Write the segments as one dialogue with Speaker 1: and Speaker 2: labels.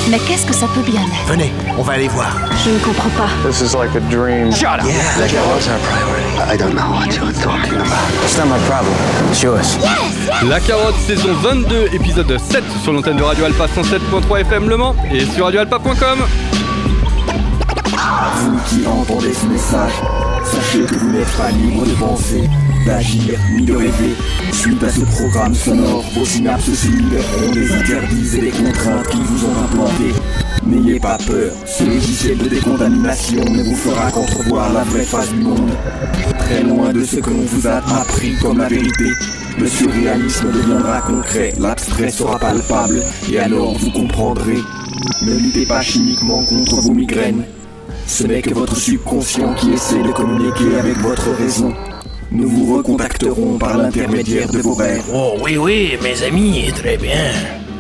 Speaker 1: Mais qu'est-ce que ça peut bien être?
Speaker 2: Venez, on va aller voir.
Speaker 1: Je ne comprends pas.
Speaker 3: This is like a dream.
Speaker 2: Shut up!
Speaker 4: Yeah, like what's our priority?
Speaker 5: I don't know what you're talking about.
Speaker 4: It's not my problem. It's yours.
Speaker 6: La Carotte, saison 22, épisode 7 sur l'antenne de Radio Alpa 107.3 FM Le Mans et sur radioalpa.com.
Speaker 7: Vous qui entendez ce message, sachez que vous n'êtes pas libre de penser, d'agir ni de rêver. Suite à ce programme sonore, vos synapses se libéreront des interdits et des contraintes qu'ils vous ont implantés. N'ayez pas peur, ce logiciel de décontamination ne vous fera qu'entrevoir la vraie face du monde. Très loin de ce que l'on vous a appris comme la vérité, le surréalisme deviendra concret, l'abstrait sera palpable, et alors vous comprendrez. Ne luttez pas chimiquement contre vos migraines. Ce n'est que votre subconscient qui essaie de communiquer avec votre raison. Nous vous recontacterons par l'intermédiaire de vos rêves.
Speaker 2: Oh oui, mes amis, très bien.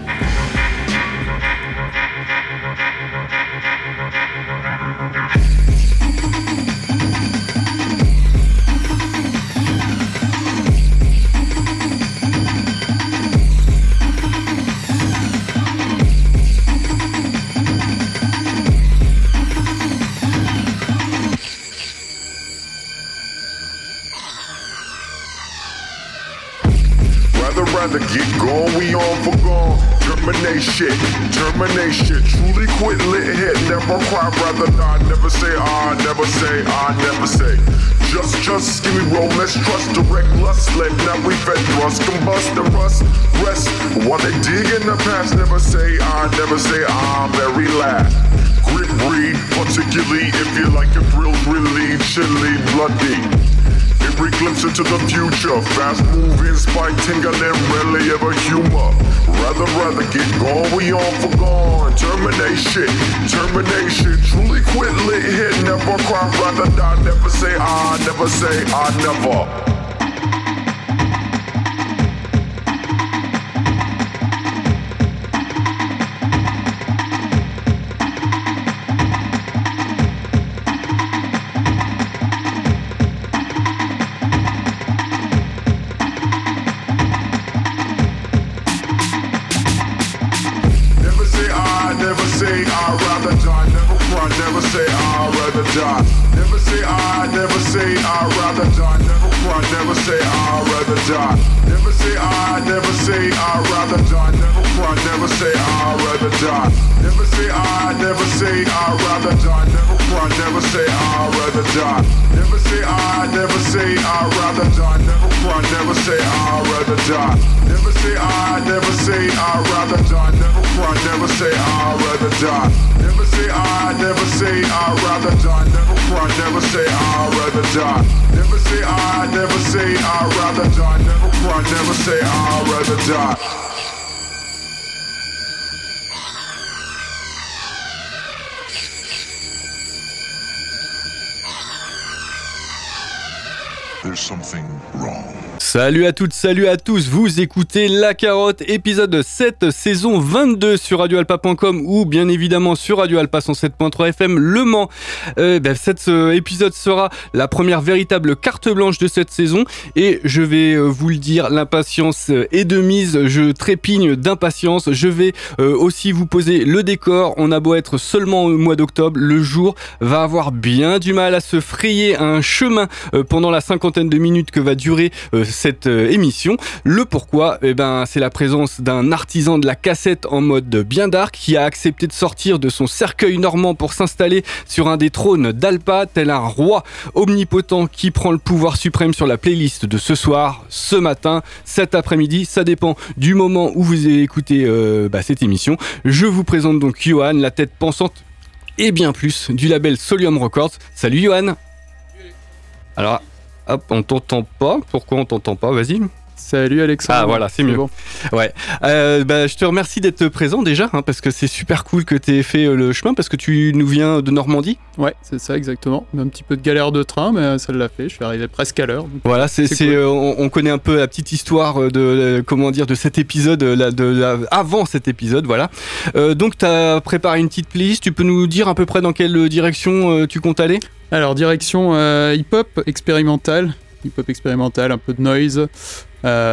Speaker 8: Rather get gone, we on for gone. Terminate shit, truly quit lit hit, never cry, rather die, never say I never say. Just give me romance, trust, direct lust, let now we fed thrust, combust and rust, rest. While they dig in the past, never say I'm very last. Grip breed, particularly if you like a thrill, really chilly, bloody. Every glimpse into the future, fast moving, spike tingling, rarely ever humor. Rather get gone, we on for gone. Termination, truly quit lit hit, never cry, rather die, never say I never.
Speaker 6: Salut à toutes, salut à tous, vous écoutez La Carotte, épisode 7, saison 22 sur radioalpa.com ou bien évidemment sur Radio Alpa 107.3 FM Le Mans. Cet épisode sera la première véritable carte blanche de cette saison et je vais vous le dire, l'impatience est de mise, je trépigne d'impatience, je vais aussi vous poser le décor. On a beau être seulement au mois d'octobre, le jour va avoir bien du mal à se frayer un chemin pendant la cinquantaine de minutes que va durer cette émission. Le pourquoi, c'est la présence d'un artisan de la cassette en mode bien dark qui a accepté de sortir de son cercueil normand pour s'installer sur un des trônes d'Alpa, tel un roi omnipotent qui prend le pouvoir suprême sur la playlist de ce soir, ce matin, cet après-midi, ça dépend du moment où vous écoutez cette émission. Je vous présente donc Johan, la tête pensante et bien plus du label Solium Records. Salut Johan. Alors, hop, on t'entend pas. Pourquoi on t'entend pas? Vas-y.
Speaker 3: Salut Alexandre.
Speaker 6: Ah voilà, c'est mieux.
Speaker 3: Bon.
Speaker 6: Ouais. Je te remercie d'être présent déjà, parce que c'est super cool que tu aies fait le chemin, parce que tu nous viens de Normandie.
Speaker 3: Ouais, c'est ça exactement. Un petit peu de galère de train, mais ça l'a fait. Je suis arrivé presque à l'heure.
Speaker 6: Voilà, c'est
Speaker 3: cool.
Speaker 6: On connaît un peu la petite histoire de cet épisode, avant cet épisode, voilà. Donc tu as préparé une petite playlist. Tu peux nous dire à peu près dans quelle direction tu comptes aller?
Speaker 3: Alors hip-hop expérimental, un peu de noise.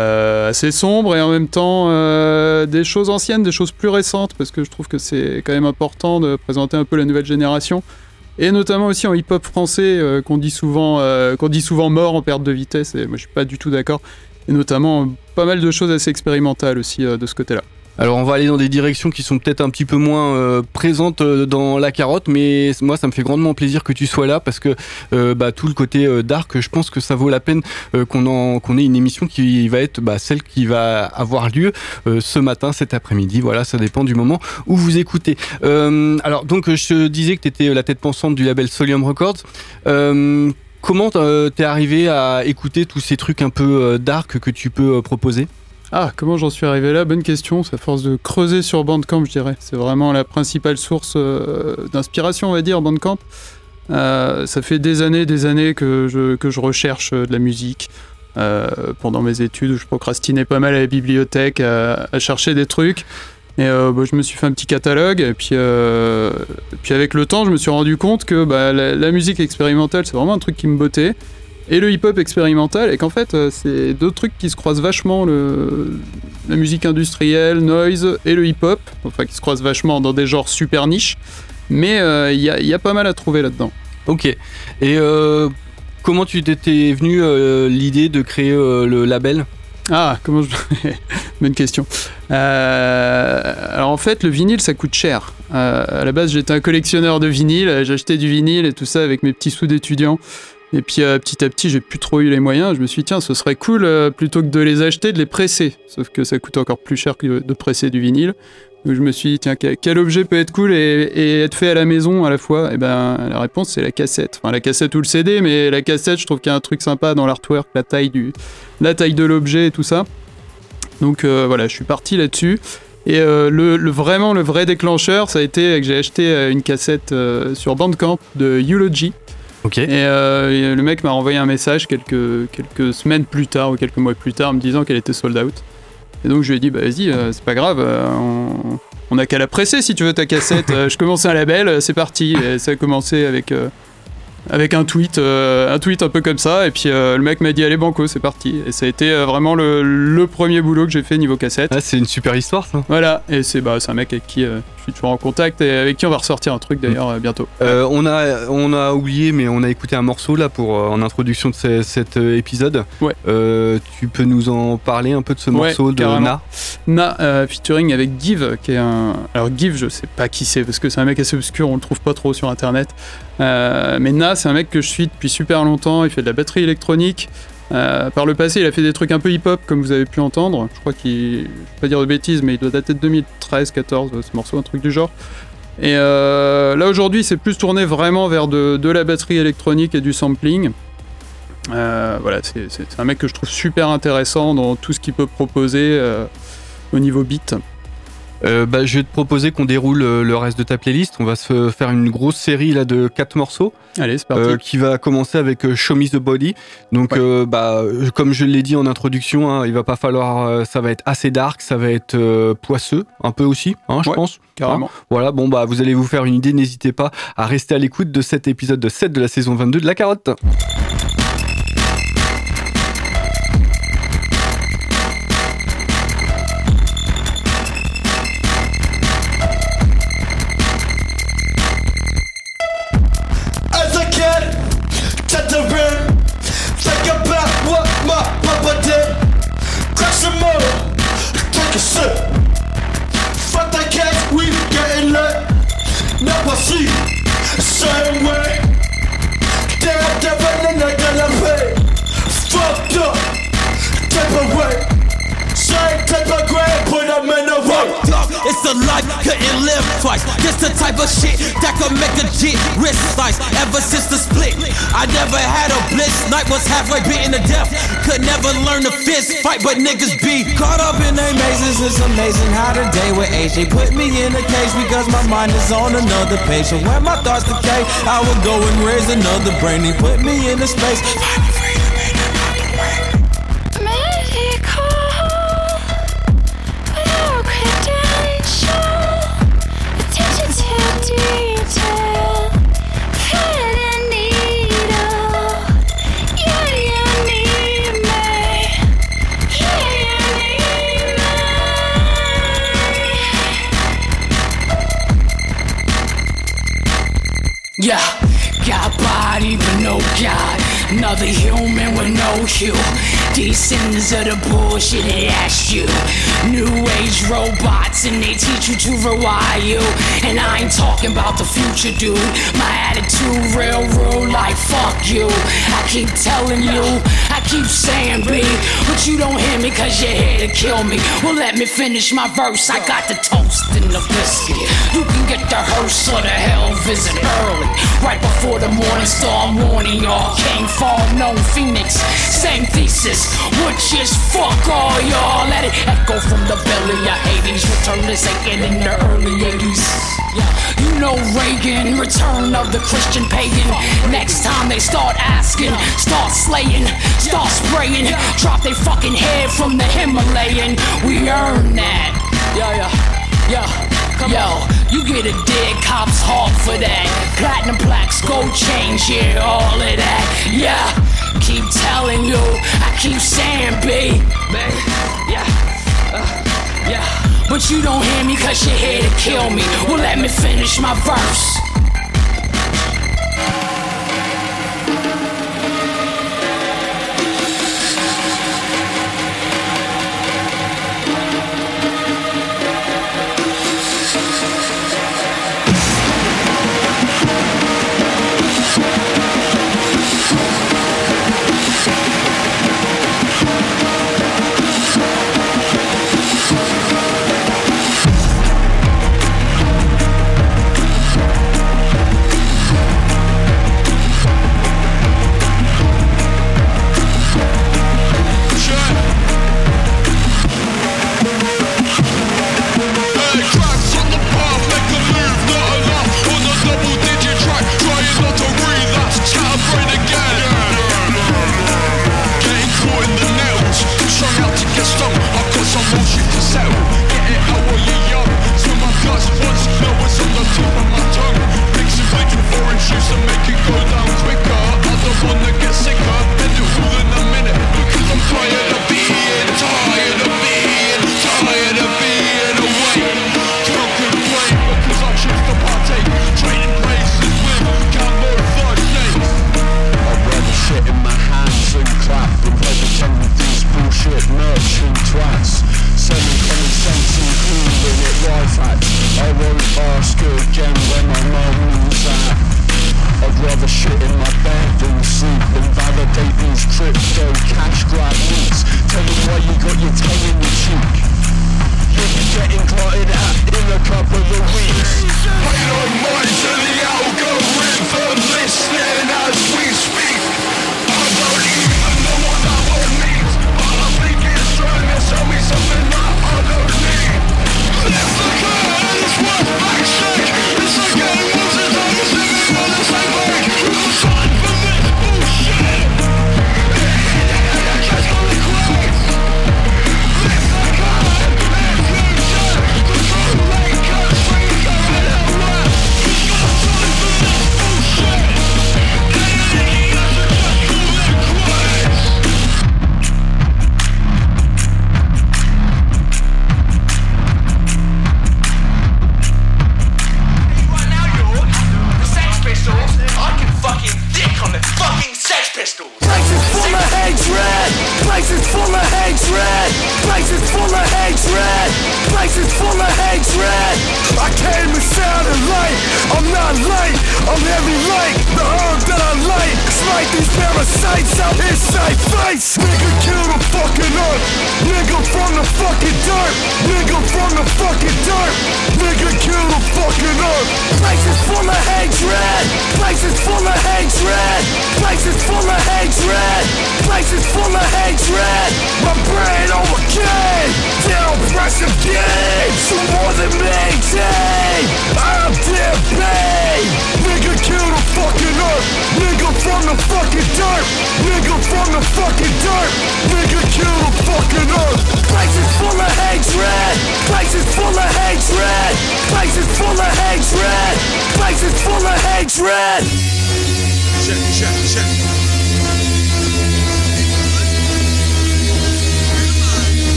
Speaker 3: assez sombre et en même temps des choses anciennes, des choses plus récentes, parce que je trouve que c'est quand même important de présenter un peu la nouvelle génération. Et notamment aussi en hip-hop français, qu'on dit souvent mort en perte de vitesse, et moi je suis pas du tout d'accord. Et notamment pas mal de choses assez expérimentales aussi de ce côté-là.
Speaker 6: Alors on va aller dans des directions qui sont peut-être un petit peu moins présentes dans la carotte, mais moi ça me fait grandement plaisir que tu sois là parce que tout le côté dark, je pense que ça vaut la peine qu'on ait une émission qui va être celle qui va avoir lieu ce matin, cet après-midi. Voilà, ça dépend du moment où vous écoutez. Alors donc je te disais que tu étais la tête pensante du label Solium Records. Comment t'es arrivé à écouter tous ces trucs un peu dark que tu peux proposer ?
Speaker 3: Ah, comment j'en suis arrivé là ? Bonne question, c'est à force de creuser sur Bandcamp, je dirais. C'est vraiment la principale source d'inspiration, on va dire, Bandcamp. Ça fait des années que je recherche de la musique. Pendant mes études, où je procrastinais pas mal à la bibliothèque, à chercher des trucs. Et je me suis fait un petit catalogue, et puis avec le temps, je me suis rendu compte que la musique expérimentale, c'est vraiment un truc qui me bottait. Et le hip-hop expérimental, et qu'en fait c'est deux trucs qui se croisent vachement, la musique industrielle, noise et le hip-hop, enfin qui se croisent vachement dans des genres super niches, mais il y a pas mal à trouver là-dedans.
Speaker 6: Ok, et comment tu t'étais venu l'idée de créer le label ?
Speaker 3: Ah, bonne question. Alors en fait, le vinyle, ça coûte cher. À la base, j'étais un collectionneur de vinyle, j'achetais du vinyle et tout ça avec mes petits sous d'étudiant. Et puis petit à petit, j'ai plus trop eu les moyens. Je me suis dit, tiens, ce serait cool, plutôt que de les acheter, de les presser. Sauf que ça coûte encore plus cher que de presser du vinyle. Donc je me suis dit, tiens, quel objet peut être cool et être fait à la maison à la fois ? Et la réponse, c'est la cassette. Enfin, la cassette ou le CD, mais la cassette, je trouve qu'il y a un truc sympa dans l'artwork, la taille de l'objet et tout ça. Donc voilà, je suis parti là-dessus. Et le vrai déclencheur, ça a été que j'ai acheté une cassette sur Bandcamp de Eulogy.
Speaker 6: Okay.
Speaker 3: Et le mec m'a renvoyé un message quelques semaines plus tard ou quelques mois plus tard me disant qu'elle était sold out. Et donc je lui ai dit vas-y, c'est pas grave, on a qu'à la presser si tu veux ta cassette. Je commençais un label, c'est parti. Et ça a commencé avec un tweet un peu comme ça, et puis le mec m'a dit allez banco, c'est parti. Et ça a été vraiment le premier boulot que j'ai fait niveau cassette.
Speaker 6: Ah, c'est une super histoire ça.
Speaker 3: Voilà, et c'est un mec avec qui je suis toujours en contact et avec qui on va ressortir un truc d'ailleurs bientôt.
Speaker 6: On a oublié, mais on a écouté un morceau là en introduction de cet épisode.
Speaker 3: Ouais.
Speaker 6: Tu peux nous en parler un peu de ce morceau de
Speaker 3: carrément.
Speaker 6: Na
Speaker 3: featuring avec Give, qui est alors Give, je sais pas qui c'est parce que c'est un mec assez obscur, on le trouve pas trop sur internet. Mais Na, c'est un mec que je suis depuis super longtemps. Il fait de la batterie électronique. Par le passé, il a fait des trucs un peu hip-hop, comme vous avez pu entendre. Je crois je vais pas dire de bêtises, mais il doit dater de 2013-14, ce morceau, un truc du genre. Et là, aujourd'hui, c'est plus tourné vraiment vers de la batterie électronique et du sampling. Voilà, c'est un mec que je trouve super intéressant dans tout ce qu'il peut proposer au niveau beat.
Speaker 6: Je vais te proposer qu'on déroule le reste de ta playlist. On va se faire une grosse série là de 4 morceaux.
Speaker 3: Allez, c'est parti.
Speaker 6: Qui va commencer avec Show Me the Body. Donc, ouais. Comme je l'ai dit en introduction, hein, il va pas falloir. Ça va être assez dark, ça va être poisseux, un peu aussi, je pense.
Speaker 3: Carrément.
Speaker 6: Voilà, vous allez vous faire une idée. N'hésitez pas à rester à l'écoute de cet épisode 7 de la saison 22 de La Carotte.
Speaker 9: Same way, damn, devil, and I gotta pay. Fucked up, type away. Same type of grade, put them in the way.
Speaker 10: It's the life, couldn't live twice. This the type of shit that could make a G wrist slice. Ever since the split, I never had a bliss. Night was halfway beaten to death. Could never learn to fist fight, but niggas be
Speaker 11: caught up in their mazes. It's amazing how the day with age they put me in a cage because my mind is on another page. So when my thoughts decay, I will go and raise another brain. They put me in a space. Find freedom in another way.
Speaker 12: Medical. Attention to detail, thread and needle. Yeah, you need me. Yeah, you
Speaker 10: Yeah, got body but no God. Another human with no hue. Descendants of the bullshit they asked you. New age robots and they teach you to rewire you. And I ain't talking about the future, dude. My attitude real rude like fuck you. I keep telling you, I keep saying B, but you don't hear me cause you're here to kill me. Well, let me finish my verse. I got the toast and the whiskey. You can get the hearse or the hell visit early, right before the morning star. I'm warning y'all, came far, no Phoenix, same thesis, which is fuck all y'all. Let it echo from the belly of Hades. Return to Satan in the early 80s. Yeah, you know Reagan, return of the Christian pagan. Next time they start asking, start slaying, start spraying, drop they fucking head from the Himalayan. We earn that. Yeah. Yo, you get a dead cop's heart for that. Platinum plaques, gold chains, yeah, all of that. Yeah, keep telling you, I keep saying B, man. Yeah. But you don't hear me cause you're here to kill me. Well, let me finish my verse.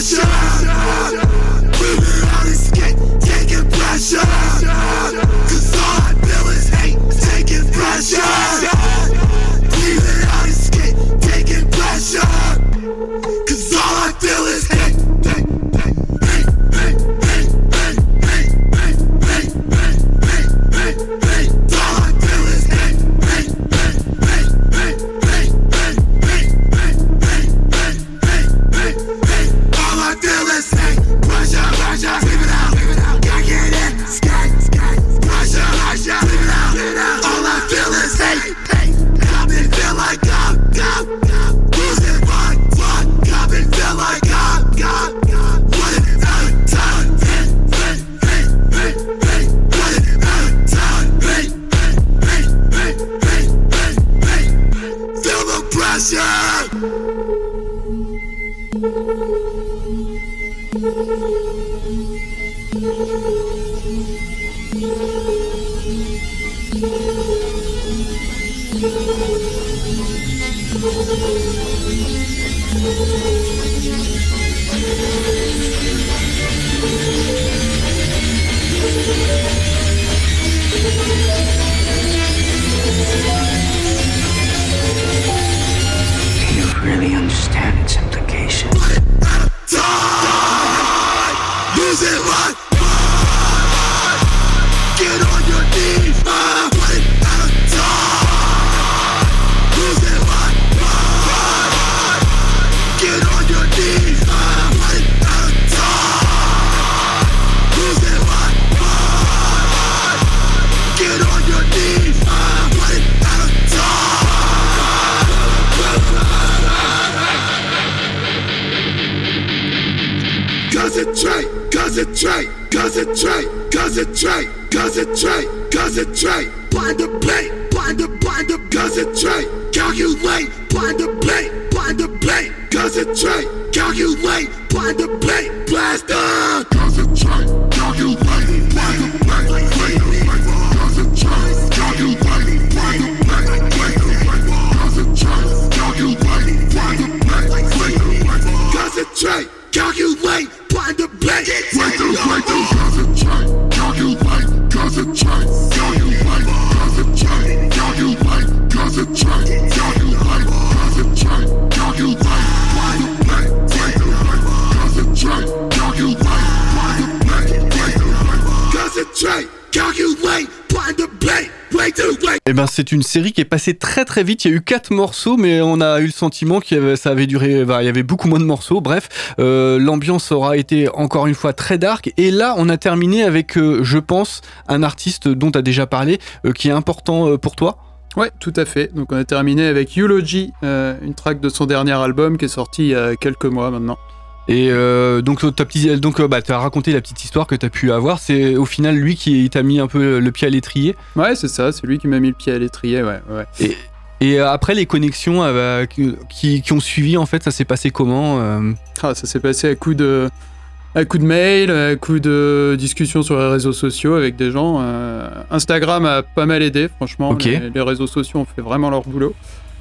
Speaker 9: pressure. Women on escape, taking pressure. Cause all I feel is hate, taking pressure. Women on escape, taking pressure. Cause all I feel is hate. Concentrate, blind the blade, concentrate, calculate, blind the blade, concentrate, calculate, blind the blade, blast up. Concentrate, calculate, blind the blade, concentrate, calculate, blind the blade, concentrate, calculate, blind the blade, concentrate, calculate, blind the blade, concentrate, calculate. Concentrate, calculate, concentrate, calculate, concentrate, calculate, concentrate, calculate, concentrate, calculate, blind the blade.
Speaker 6: Eh ben, c'est une série qui est passée très très vite. Il y a eu 4 morceaux, mais on a eu le sentiment ça avait duré. Il y avait beaucoup moins de morceaux. Bref, l'ambiance aura été encore une fois très dark. Et là, on a terminé avec, je pense, un artiste dont tu as déjà parlé, qui est important pour toi.
Speaker 3: Ouais, tout à fait. Donc, on a terminé avec Eulogy, une track de son dernier album qui est sorti il y a quelques mois maintenant.
Speaker 6: Et donc t'as raconté la petite histoire que t'as pu avoir. C'est au final lui qui t'a mis un peu le pied à l'étrier.
Speaker 3: Ouais, c'est ça, c'est lui qui m'a mis le pied à l'étrier, ouais.
Speaker 6: Et après les connexions qui ont suivi, en fait, ça s'est passé comment
Speaker 3: Ça s'est passé à coup de mail, à coup de discussions sur les réseaux sociaux avec des gens. Instagram a pas mal aidé, franchement.
Speaker 6: Okay.
Speaker 3: Les réseaux sociaux ont fait vraiment leur boulot.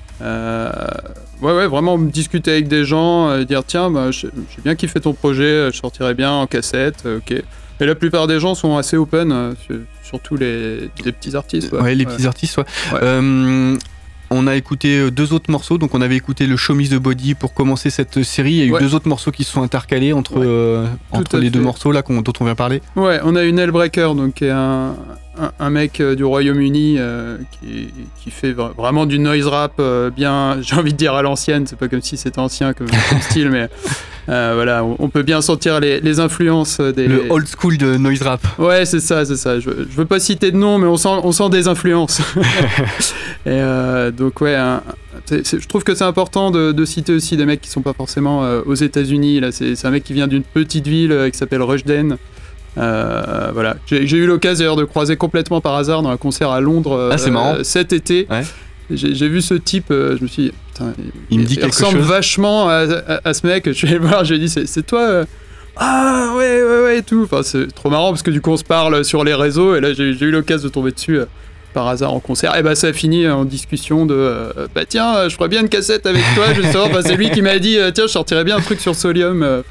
Speaker 3: Ouais, vraiment discuter avec des gens, dire tiens, j'ai bien kiffé ton projet, je sortirais bien en cassette, ok. Et la plupart des gens sont assez open, surtout les petits artistes.
Speaker 6: Ouais, les petits artistes, ouais. On a écouté 2 autres morceaux, donc on avait écouté le Show Me the Body pour commencer cette série. Il y a eu 2 autres morceaux qui se sont intercalés entre les 2 morceaux là dont on vient parler.
Speaker 3: Ouais, on a eu Nailbreaker, donc qui est un mec du Royaume-Uni qui fait vraiment du noise rap bien, j'ai envie de dire à l'ancienne, c'est pas comme si c'était ancien comme style, mais voilà, on peut bien sentir les influences des...
Speaker 6: Le old school de noise rap.
Speaker 3: Ouais, c'est ça. Je veux pas citer de nom, mais on sent des influences. Et donc ouais, je trouve que c'est important de citer aussi des mecs qui sont pas forcément aux États-Unis. Là, c'est un mec qui vient d'une petite ville qui s'appelle Rushden. Voilà, j'ai eu l'occasion de croiser complètement par hasard dans un concert à Londres cet été. Ouais. J'ai vu ce type, je me suis dit, putain,
Speaker 6: il
Speaker 3: ressemble vachement à ce mec. Je suis allé le voir, j'ai dit, c'est toi Ah ouais, et tout. Enfin, c'est trop marrant parce que du coup, on se parle sur les réseaux et là, j'ai eu l'occasion de tomber dessus par hasard en concert. Et bah, ça a fini en discussion de tiens, je ferais bien une cassette avec toi, justement. C'est lui qui m'a dit, tiens, je sortirais bien un truc sur Solium. Enfin bon.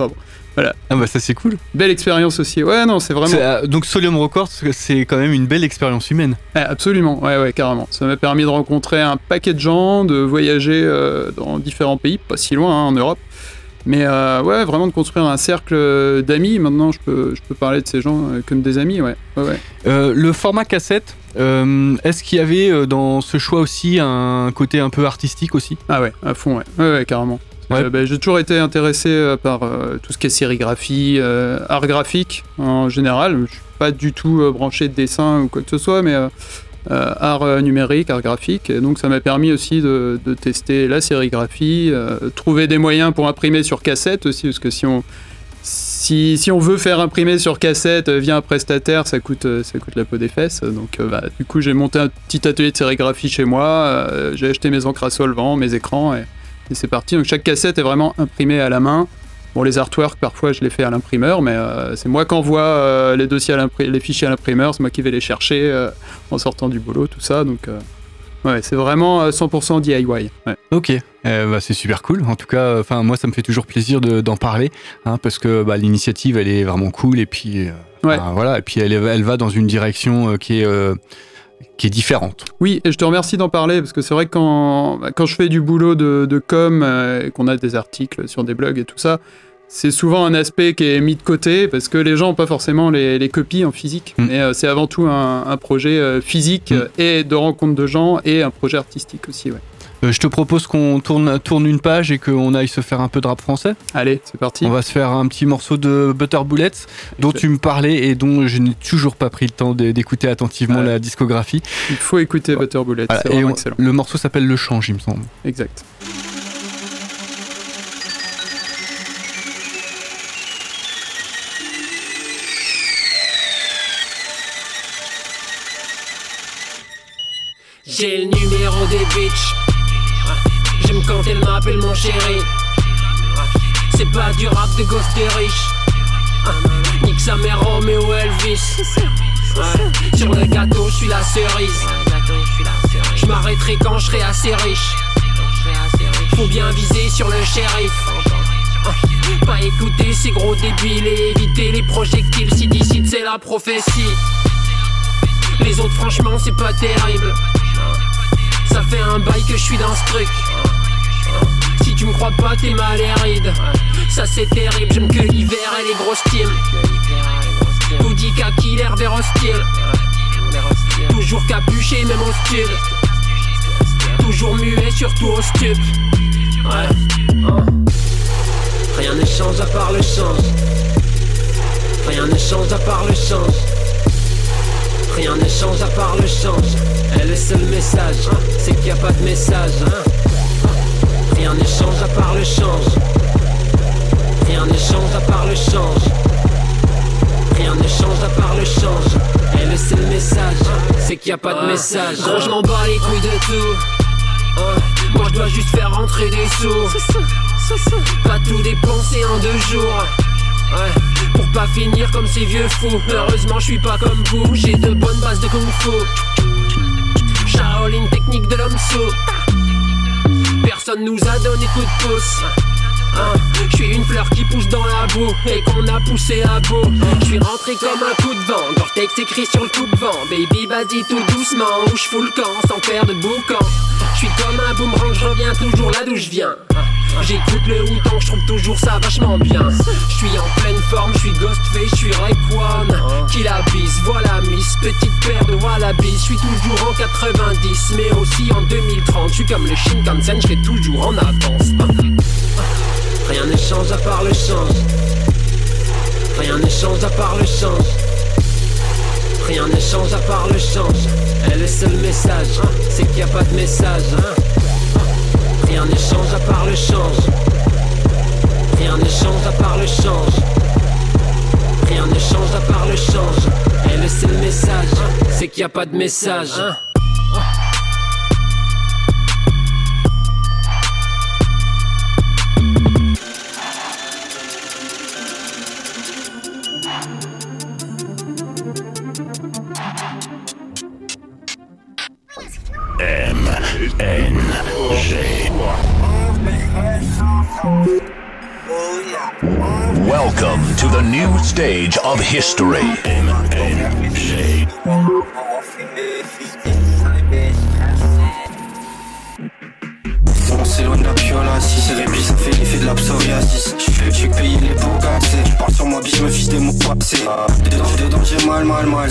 Speaker 3: Voilà.
Speaker 6: Ah bah ça c'est cool.
Speaker 3: Belle expérience aussi. Ouais, non, c'est vraiment...
Speaker 6: donc Solium Records, c'est quand même une belle expérience humaine.
Speaker 3: Absolument, ouais, carrément. Ça m'a permis de rencontrer un paquet de gens, de voyager dans différents pays, pas si loin, en Europe. Mais ouais, vraiment de construire un cercle d'amis. Maintenant, je peux parler de ces gens comme des amis, ouais.
Speaker 6: Le format cassette, est-ce qu'il y avait dans ce choix aussi un côté un peu artistique aussi ?
Speaker 3: Ah ouais, à fond, ouais, carrément. Ouais. J'ai toujours été intéressé par tout ce qui est sérigraphie, art graphique en général. Je suis pas du tout branché de dessin ou quoi que ce soit, mais art numérique, art graphique. Et donc ça m'a permis aussi de tester la sérigraphie, trouver des moyens pour imprimer sur cassette aussi, parce que si on veut faire imprimer sur cassette via un prestataire, ça coûte la peau des fesses. Donc du coup j'ai monté un petit atelier de sérigraphie chez moi, j'ai acheté mes encres à solvant, mes écrans et c'est parti. Donc chaque cassette est vraiment imprimée à la main. Bon, les artworks parfois je les fais à l'imprimeur, mais c'est moi qui envoie les dossiers les fichiers à l'imprimeur, c'est moi qui vais les chercher en sortant du boulot, tout ça. Donc ouais, c'est vraiment 100% DIY. Ouais.
Speaker 6: Ok, c'est super cool. En tout cas, moi ça me fait toujours plaisir d'en parler, parce que l'initiative elle est vraiment cool et puis voilà, et puis elle va dans une direction qui est différente.
Speaker 3: Oui, et je te remercie d'en parler, parce que c'est vrai que quand je fais du boulot de com, et qu'on a des articles sur des blogs et tout ça, c'est souvent un aspect qui est mis de côté, parce que les gens n'ont pas forcément les copies en physique. Mais c'est avant tout un projet physique et de rencontre de gens, et un projet artistique aussi, ouais.
Speaker 6: Je te propose qu'on tourne une page et qu'on aille se faire un peu de rap français.
Speaker 3: Allez, c'est parti.
Speaker 6: On va se faire un petit morceau de Butter Bullets dont tu me parlais et dont je n'ai toujours pas pris le temps d'écouter attentivement la discographie.
Speaker 3: Il faut écouter Butter Bullets, c'est vraiment excellent.
Speaker 6: Le morceau s'appelle Le Change, il me semble.
Speaker 3: Exact.
Speaker 13: J'ai le numéro des bitches. J'aime quand elle m'appelle mon chéri. C'est pas du rap de ghost et riche. Nique sa mère Roméo Elvis. Sur le gâteau je suis la cerise. Je m'arrêterai quand je serai assez riche. Faut bien viser sur le shérif. Pas écouter ces gros débiles et éviter les projectiles. Si d'ici c'est la prophétie. Les autres franchement c'est pas terrible. Ça fait un bail que je suis dans ce truc. Si tu me crois pas t'es mal et ride. Ça c'est terrible, j'aime que l'hiver et les grosses teams. Hoodie kaki, l'air vers hostile. Toujours capuché même au stud. Toujours muet, surtout au stup. Rien ne change à part le change. Rien ne change à part le change. Rien ne change à part le change. Et le seul message, c'est qu'il n'y a pas de message. Rien ne change à part le change. Rien ne change à part le change. Rien ne change à part le change. Et le seul message, c'est qu'il n'y a pas de message. Gros, je m'en bats les couilles de tout. Moi je dois juste faire rentrer des sous. Pas tout dépenser en 2 jours. Pour pas finir comme ces vieux fous. Heureusement je suis pas comme vous. J'ai de bonnes bases de kung fu. Shaolin, technique de l'homme sourd. Personne nous a donné coup de pouce. Je suis une fleur qui pousse dans la boue et qu'on a poussé à bout. Je suis rentré comme un coup de vent. Gore-Tex écrit sur le coup de vent. Baby vas-y tout doucement ou je fous le camp sans faire de boucan. Je suis comme un boomerang, je reviens toujours là d'où je viens. J'écoute le Wu-Tang, je trouve toujours ça vachement bien. Je suis en pleine forme, je suis Ghostface, je suis Raekwon. Qui la bise, voilà Miss, petite paire de Wallabies. Je suis toujours en 90, mais aussi en 2030. Je suis comme le Shinkansen, je vais toujours en avance. Rien ne change à part le change. Rien ne change à part le change. Rien ne change à part le change. Et le seul message, c'est qu'il n'y a pas de message. Rien ne change à part le change. Rien ne change à part le change. Rien ne change à part le change. Et le seul message, c'est qu'il n'y a pas de message.
Speaker 14: Welcome to the new stage of history.
Speaker 15: On s'éloigne de la piola, si c'est répit, ça fait l'effet de la psoriasis. Je fais que payer les pots cassés. Tu parles sur moi, biche, me fiche des mots passés. Dedans j'ai mal.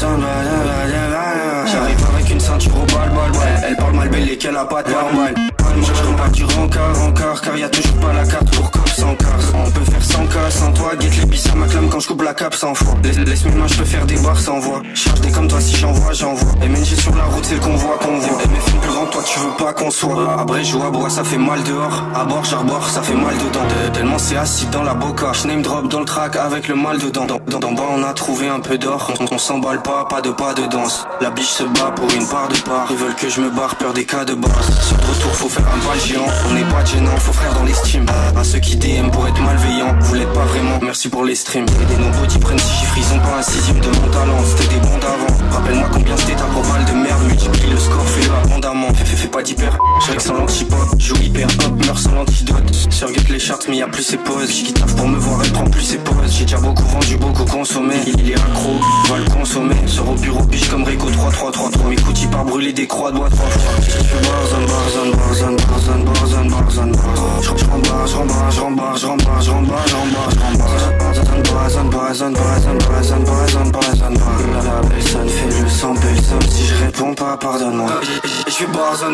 Speaker 15: J'arrive avec une ceinture au bal. Elle parle mal belle et qu'elle a pas de normal. Je combats du rencard, car y'a toujours pas la carte pour cop sans carte. On peut faire sans cas, sans toi, guette les bis à ma clame quand je coupe la cape 100 fois. Laisse-moi main, je peux faire des barres sans voix. Charge des comme toi, si j'envoie. MNG sur la route, c'est le convoi. Et mes films plus grands, toi tu veux pas qu'on soit. Après joue à bois, ça fait mal dehors. À bord, j'arbore, ça fait mal dedans. Tellement c'est acide dans la boca. J'name drop dans le track avec le mal dedans. D'en bas, on a trouvé un peu d'or. On s'emballe pas de pas de danse. La biche se bat pour une part de part. Ils veulent que je me barre, peur des cas de base. Sur le retour, faut faire un bal géant. On n'est pas gênant, faut frère dans les streams. À ceux qui DM pour être malveillants. Vous l'êtes pas vraiment, merci pour les streams. Et des no-body prennent 6 chiffres, ils ont pas un sixième de mon talent. C'était des bons d'avant. Rappelle-moi combien c'était ta propale de merde. Multiplie le score, fais-le abondamment. Fais pas d'hyper, j'règle sans l'antipop. Joue hyper hop, meurs sans l'antidote. Surguette les charts, mais y'a plus ses pauses. J'qui taffe pour me voir, elle prend plus ses pauses. J'ai déjà beaucoup vendu, beaucoup consommé. Il est accro, va le consommer. Sors au bureau, biche comme Rico 3-3-3-3. Écoute, il part brûler des croix, doigts 3 fois. Je fais barzan. La personne fait le sang, personne. Si je réponds pas, pardonne-moi. Je fais barzan.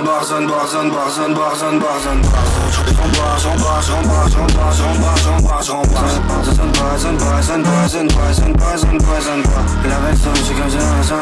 Speaker 15: La personne, c'est comme ça.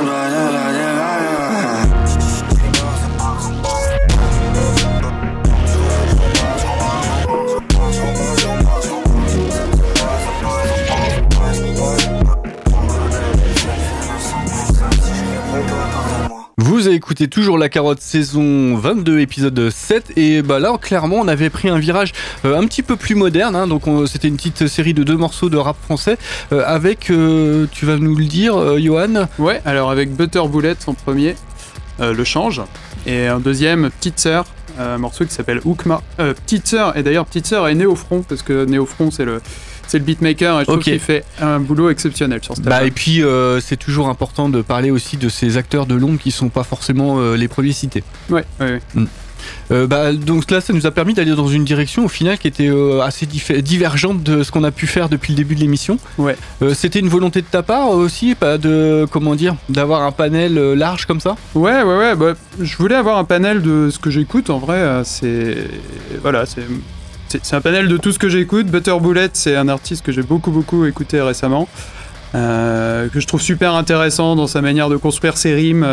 Speaker 6: Vous avez écouté toujours La Carotte saison 22 épisode 7 et bah là clairement on avait pris un virage un petit peu plus moderne hein, donc c'était une petite série de 2 morceaux de rap français avec tu vas nous le dire Johan.
Speaker 3: Ouais, alors avec Butter Bullet en premier, Le Change, et un deuxième Petite Sœur, un morceau qui s'appelle Houkma. Petite Sœur, et d'ailleurs Petite Sœur est Néofront, parce que Néofront c'est le beatmaker, et je trouve qu'il fait un boulot exceptionnel sur cet album.
Speaker 6: Et puis c'est toujours important de parler aussi de ces acteurs de l'ombre qui sont pas forcément les premiers cités.
Speaker 3: Ouais.
Speaker 6: Donc là ça nous a permis d'aller dans une direction au final qui était assez divergente de ce qu'on a pu faire depuis le début de l'émission.
Speaker 3: Ouais.
Speaker 6: C'était une volonté de ta part aussi, pas de d'avoir un panel large comme ça.
Speaker 3: Ouais. Je voulais avoir un panel de ce que j'écoute en vrai. C'est un panel de tout ce que j'écoute. Butter Bullet, c'est un artiste que j'ai beaucoup écouté récemment, que je trouve super intéressant dans sa manière de construire ses rimes,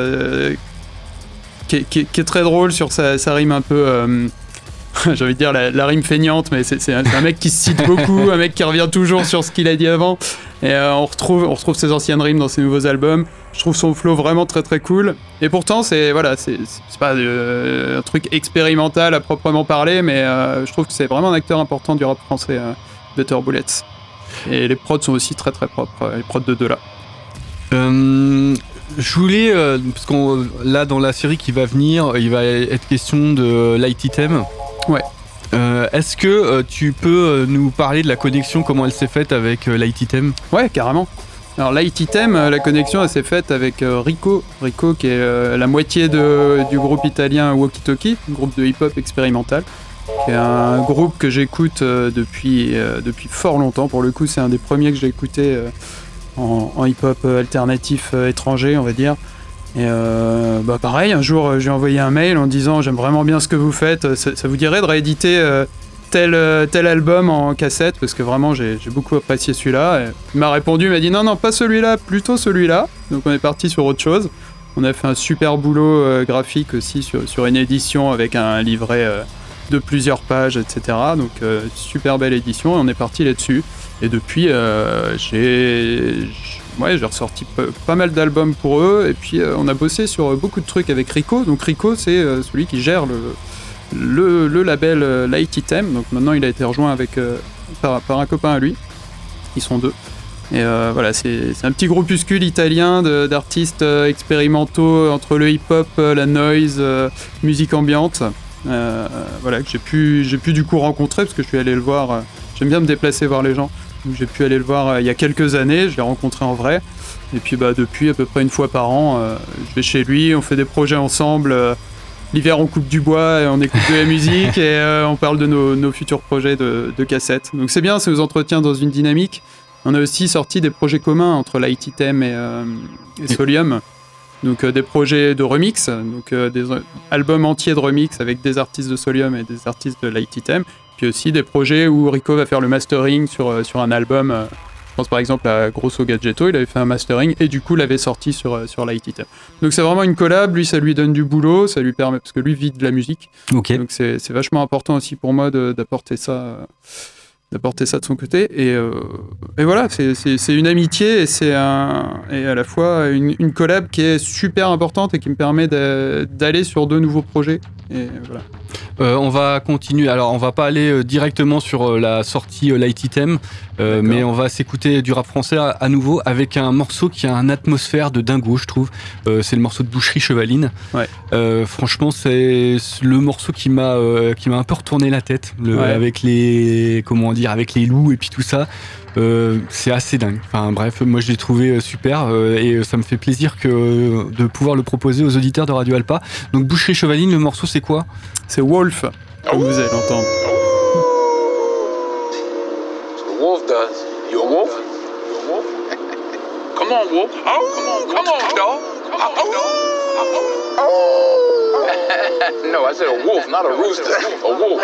Speaker 3: qui est très drôle sur sa rime un peu... j'ai envie de dire la rime feignante, mais c'est un mec qui se cite beaucoup, un mec qui revient toujours sur ce qu'il a dit avant, et on retrouve ses anciennes rimes dans ses nouveaux albums. Je trouve son flow vraiment très cool, et pourtant c'est pas un truc expérimental à proprement parler, mais je trouve que c'est vraiment un acteur important du rap français, Butter Bullet, et les prods sont aussi très propres, les prods de Dela.
Speaker 6: Je voulais, parce qu'on là dans la série qui va venir, il va être question de Light Item.
Speaker 3: Ouais.
Speaker 6: Est-ce que tu peux nous parler de la connexion, comment elle s'est faite avec Light Item ?
Speaker 3: Ouais, carrément. Alors Light Item, la connexion elle s'est faite avec Rico qui est la moitié du groupe italien Walkie Talkie, un groupe de hip-hop expérimental, qui est un groupe que j'écoute depuis fort longtemps. Pour le coup, c'est un des premiers que j'ai écouté en hip-hop alternatif étranger, on va dire. Et pareil, un jour j'ai envoyé un mail en disant j'aime vraiment bien ce que vous faites, ça vous dirait de rééditer tel album en cassette, parce que vraiment j'ai beaucoup apprécié celui-là. Et il m'a répondu, il m'a dit non pas celui-là, plutôt celui-là. Donc on est parti sur autre chose. On a fait un super boulot graphique aussi sur une édition avec un livret de plusieurs pages, etc. Donc super belle édition, et on est parti là-dessus. Et depuis j'ai ressorti pas mal d'albums pour eux, et puis on a bossé sur beaucoup de trucs avec Rico. Donc Rico, c'est celui qui gère le label Light Item. Donc maintenant il a été rejoint par un copain à lui. Ils sont 2. Et c'est un petit groupuscule italien d'artistes expérimentaux entre le hip-hop, la noise, musique ambiante. Que j'ai pu du coup rencontrer, parce que je suis allé le voir. J'aime bien me déplacer voir les gens. Donc j'ai pu aller le voir il y a quelques années, je l'ai rencontré en vrai. Et puis depuis à peu près une fois par an, je vais chez lui, on fait des projets ensemble. L'hiver on coupe du bois et on écoute de la musique et on parle de nos futurs projets de cassettes. Donc c'est bien, ça nous entretient dans une dynamique. On a aussi sorti des projets communs entre Light Item et Solium. Donc des projets de remix, donc des albums entiers de remix avec des artistes de Solium et des artistes de Light Item. Puis aussi des projets où Rico va faire le mastering sur un album. Je pense par exemple à Grosso Gadgetto, il avait fait un mastering et du coup l'avait sorti sur Light Item. Donc c'est vraiment une collab, lui ça lui donne du boulot, ça lui permet, parce que lui vit de la musique.
Speaker 6: Okay. Donc
Speaker 3: c'est vachement important aussi pour moi d'apporter ça de son côté. Et voilà, c'est une amitié et à la fois une collab qui est super importante et qui me permet d'aller sur de nouveaux projets. Et voilà.
Speaker 6: On va continuer. Alors, on va pas aller directement sur la sortie Light Item, mais on va s'écouter du rap français à nouveau avec un morceau qui a une atmosphère de dingo, je trouve. C'est le morceau de Boucherie Chevaline. Ouais. Franchement, c'est le morceau qui m'a un peu retourné la tête, avec les loups et puis tout ça. C'est assez dingue. Enfin bref, moi je l'ai trouvé super et ça me fait plaisir de pouvoir le proposer aux auditeurs de Radio Alpa. Donc Boucherie Chevaline, le morceau c'est quoi ?
Speaker 3: C'est Wolf, comme vous allez l'entendre.
Speaker 16: The wolf does. You a wolf? Come on, wolf. Oh, come on, dog. No, I said a wolf, not a rooster. A wolf.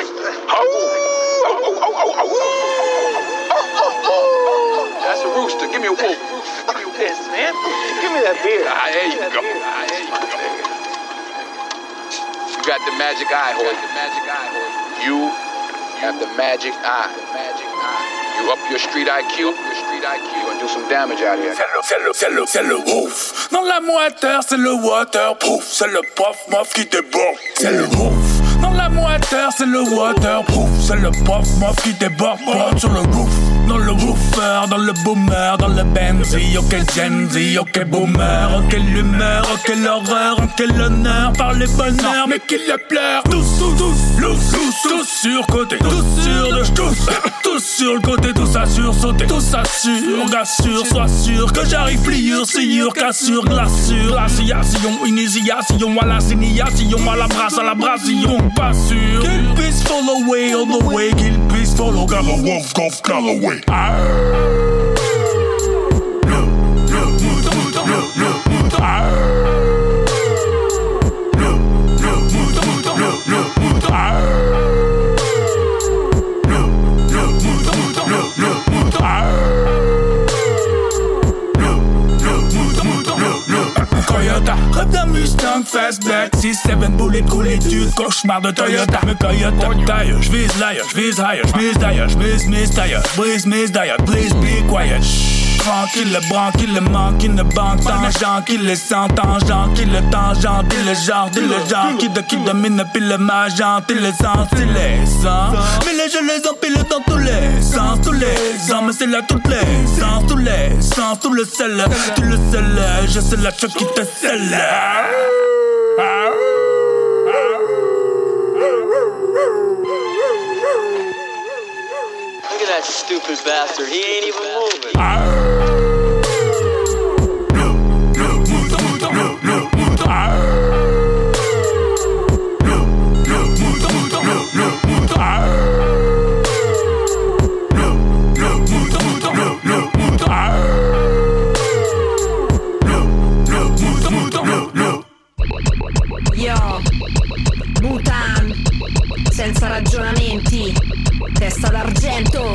Speaker 16: That's a rooster. Give me a wolf. Give me this, man. Give me that beer. There you go. You got the magic eye, horse. You have the magic eye. You up your street IQ. You gonna do some damage out here.
Speaker 9: C'est le wolf. Dans la moiteur, c'est le waterproof. C'est le puff muff qui déborde. C'est le wolf. Dans la moiteur, c'est le waterproof. C'est le puff muff qui déborde sur le roof. Dans le woofer, dans le boomer, dans le Benzi. Ok Gen Z, ok boomer. Ok l'humeur, ok l'horreur, ok l'honneur. Par les bonheurs, mais qui le pleure. Tous sur côté. Tous sur le côté, tous assure sauter. Tous assure, gassure, sois sûr que j'arrive pliure, sciure, cassure, glaçure. Glaciation, initiation à la signation, à la brassillon. Pas sûr qu'il puisse fall away all the way, qu'il puisse follow got a wolf golf Callaway. Rêve d'un Mustang fastback 6-7 bullet coulitude, cauchemar de Toyota. Me Toyota taille, j'vise l'ailleurs, j'vise higher, j'vise d'ailleurs, j'vise Miss Tire, brise Miss Dyer, please be quiet. Tranquille, le branquille, le manque, il ne banque, tangent, qui les sent, tangent, qui le tangent, dis le genre, qui domine, pile le magent, il les sens, il les sent. Mais les je les empile dans tous les sens, mais c'est là toutes les sens, tous les sens, tout le sel, tu le sais, je sais la chose qui te scelle.
Speaker 17: Look at that stupid bastard, he ain't even moving.
Speaker 18: Butan, senza ragionamenti, testa d'argento.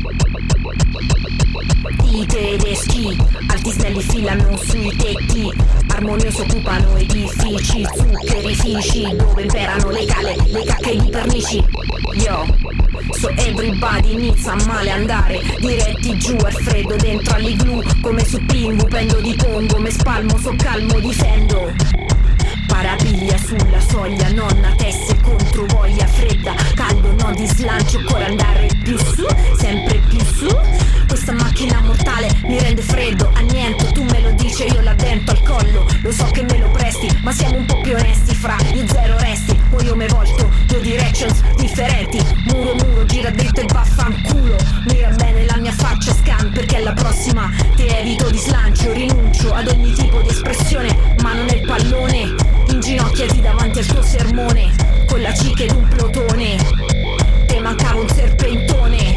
Speaker 18: I tedeschi, alti snelli filano sui tetti, armoniosi occupano edifici, zuccherifici, dove imperano le cale, le cacche di pernici. Yo, so everybody inizia a male andare, diretti giù è freddo dentro all'igloo, come su Pingu, pendo di pongo, me spalmo, so calmo, difendo. Parapiglia sulla soglia, nonna tesse contro voglia fredda, caldo no di slancio, ancora andare più su, sempre più su. Questa macchina mortale mi rende freddo, a niente, tu me lo dici, io l'addento al collo. Lo so che me lo presti, ma siamo un po' più onesti fra io zero resti. Poi io me volto, due directions differenti, muro, gira dritto e vaffanculo. Mira bene la mia faccia, alla prossima te evito di slancio, rinuncio ad ogni tipo di espressione, mano nel pallone, inginocchiati davanti al tuo sermone, con la ciche d'un plotone, te mancava un serpentone.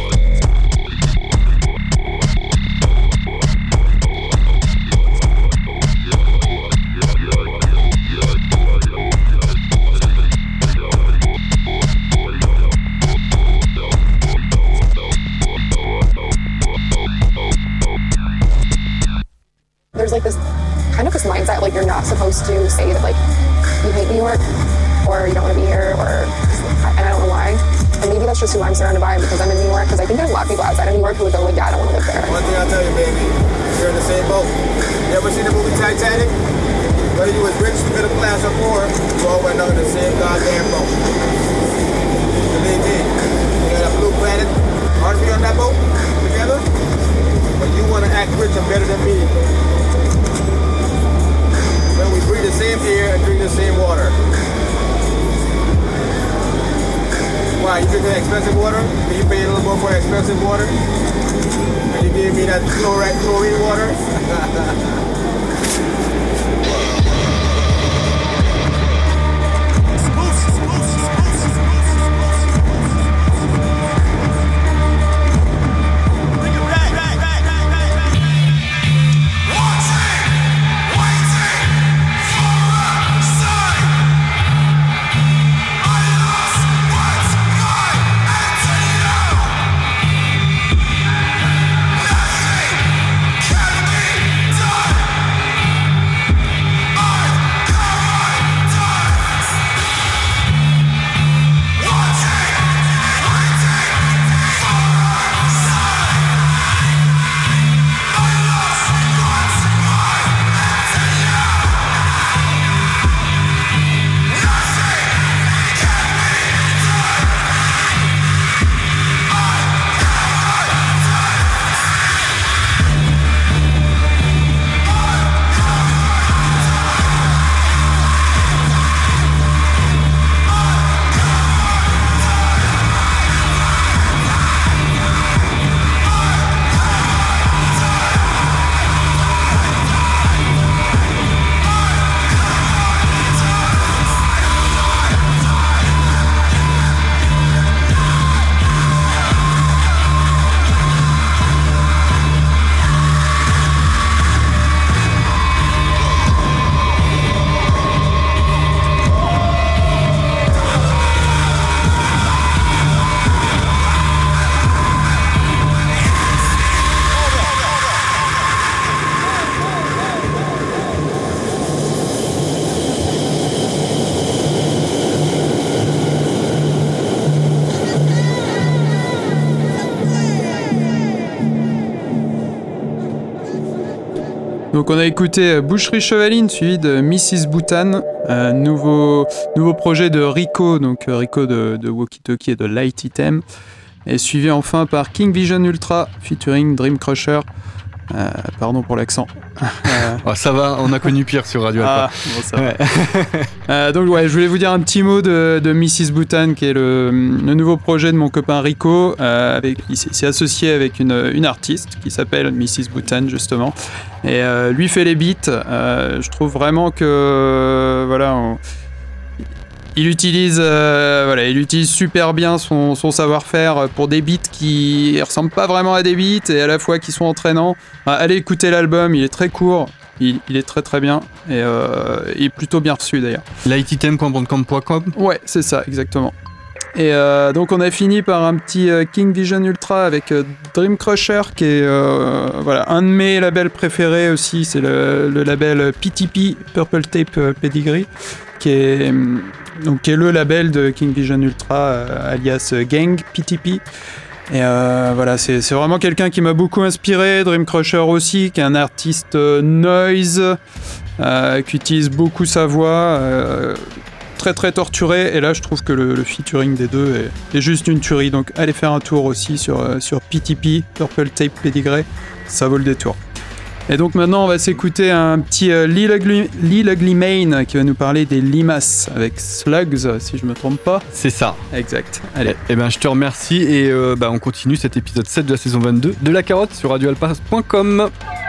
Speaker 19: There's like this kind of this mindset like you're not supposed to say that like you hate New York or you don't want to be here or and I don't know why. And maybe that's just who I'm surrounded by because I'm in New York, because I think there's a lot of people outside of New York who would go like, yeah, I don't want to live there.
Speaker 20: One thing I'll tell you, baby, you're in the same boat. You ever seen the movie Titanic? Whether you was rich, middle class, or poor, you all went under the same goddamn boat. Believe me, you got a blue planet, hard to be on that boat together, but you want to act rich and better than me. When we breathe the same air and drink the same water. Why, you drink the expensive water? Do you pay a little more for expensive water? And you gave me that chlorine water?
Speaker 3: Donc on a écouté Boucherie Chevaline suivi de Mrs. Bhutan, nouveau projet de Rico, donc Rico de Walkie Talkie et de Light Item, et suivi enfin par King Vision Ultra featuring Dream Crusher. Pardon pour l'accent.
Speaker 6: Oh, ça va, on a connu pire sur Radio Alpha.
Speaker 3: Bon, ça va. Donc ouais, je voulais vous dire un petit mot de Mrs. Bhutan, qui est le nouveau projet de mon copain Rico. Il s'est associé avec une artiste qui s'appelle Mrs. Bhutan justement, et lui fait les beats. Je trouve vraiment que il utilise super bien son savoir-faire pour des beats qui ressemblent pas vraiment à des beats et à la fois qui sont entraînants. Allez écouter l'album, il est très court, il est très très bien et il est plutôt bien reçu d'ailleurs.
Speaker 6: Lightitem.bandcamp.com.
Speaker 3: Ouais, c'est ça, exactement. Et donc on a fini par un petit King Vision Ultra avec Dream Crusher qui est un de mes labels préférés aussi, c'est le label PTP, Purple Tape Pedigree, qui est le label de King Vision Ultra alias Gang PTP. Et c'est vraiment quelqu'un qui m'a beaucoup inspiré. Dream Crusher aussi, qui est un artiste noise, qui utilise beaucoup sa voix, très très torturé. Et là, je trouve que le featuring des deux est juste une tuerie. Donc allez faire un tour aussi sur PTP, Purple Tape Pedigree, ça vaut le détour. Et donc maintenant on va s'écouter un petit Lil Ugly Mane qui va nous parler des limaces avec Slugs, si je me trompe pas.
Speaker 6: C'est ça.
Speaker 3: Exact. Allez.
Speaker 6: Eh ben je te remercie et on continue cet épisode 7 de la saison 22 de La Carotte sur radioalpa.com.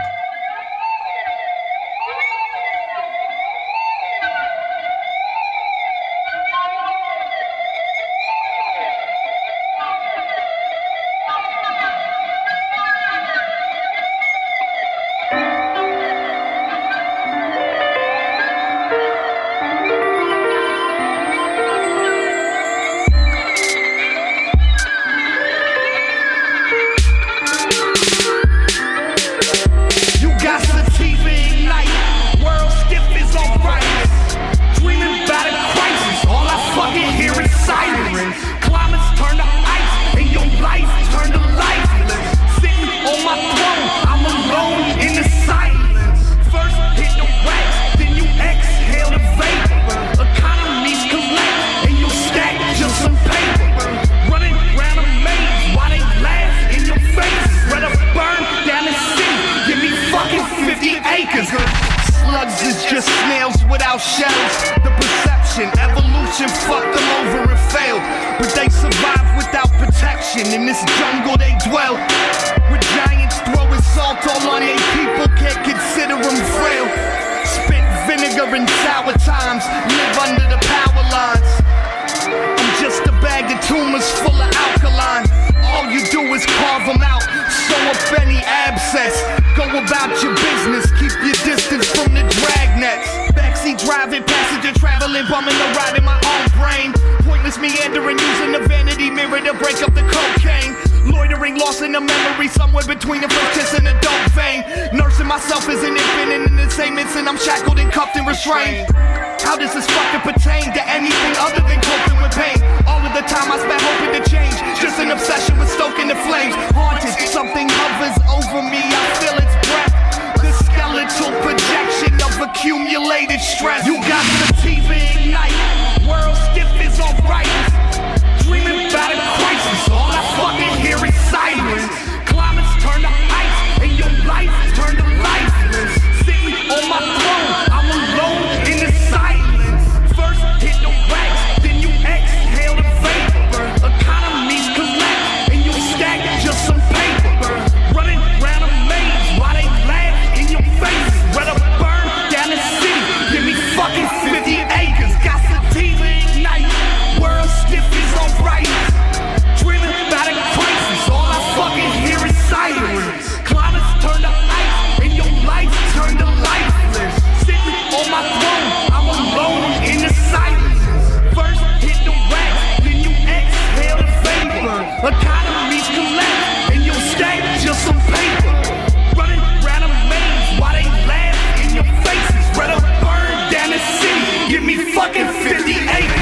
Speaker 9: How does this fucking pertain to anything other than coping with pain? All of the time I spent hoping to change, just an obsession with stoking the flames. Haunted, something hovers over me, I feel its breath. The skeletal projection of accumulated stress. You got the TV ignite, world stiff is alright. Dreaming about a crisis, all I fucking hear is silence. Climates turn to ice, and your life turn to lifeless. Sitting on my throne, I'm alone in the silence. First hit the wax, then you exhale the vapor. Economies collect, and you stack just some paper. Running round a maze while they laugh in your face. Rather burn down the city, give me fucking 50 acres. Got sativa ignite, world stiff is alright. Dreaming about a crisis, all I fucking hear is silence. Climates turn to ice, and your life turn to lifeless. Sitting on my throne, I'm alone in the silence. First hit the wax, then you exhale the vapor. Economies collect, and you stack just some paper. Running round a maze while they laugh in your faces. Rather burn down the city, give me fucking 50 acres.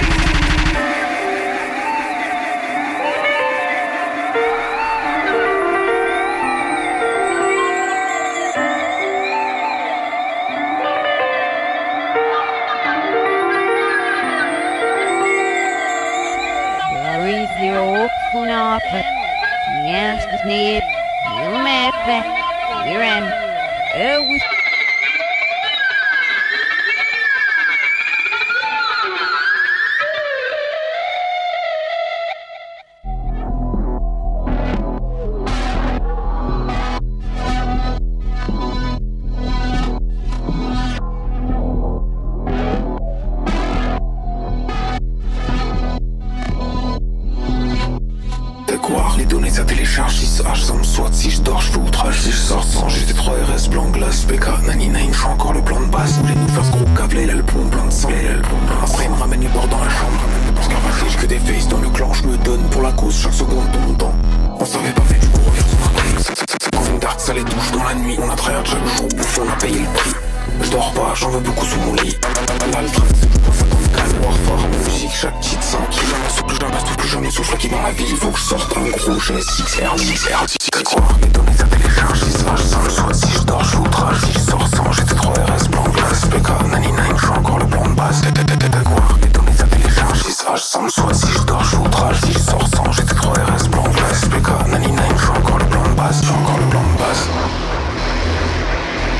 Speaker 7: Les données ça télécharge, si ça me soit si je dors, je fais outrage, si je sors sans j'étais 3 RS blanc glace, PK, nanina, je suis encore le plan de base. Voulez nous faire ce gros câble, il a le plomb plein de sang, après il me ramène du bord dans la chambre. Parce qu'à j'ai que des faces dans le clan, je me donne pour la cause chaque seconde de mon temps. On savait pas fait du coup revient son arcade. Dark, ça les douche dans la nuit, on a tryhard chaque jour, bouffe, on a payé le prix. Je dors pas, j'en veux beaucoup sous mon lit. Là le train c'est tout pas 50 calme, warfare, musique, chaque petite 5 qui jamais souffle, plus jamais souffle qui dans la vie, il faut que je sorte un gros GSX-R, c'est quoi les données ça télécharge, si ça me soit si je dors, je outrage, si je sors sans, j'étais 3 RS blanc glace, PK, nanina, je suis encore le plan de base, quoi les données ça télécharge, si ça me soit si je dors, je outrage, si je sors sans, j'étais 3 RS blanc glace, PK, nanina, je suis encore le plan de base,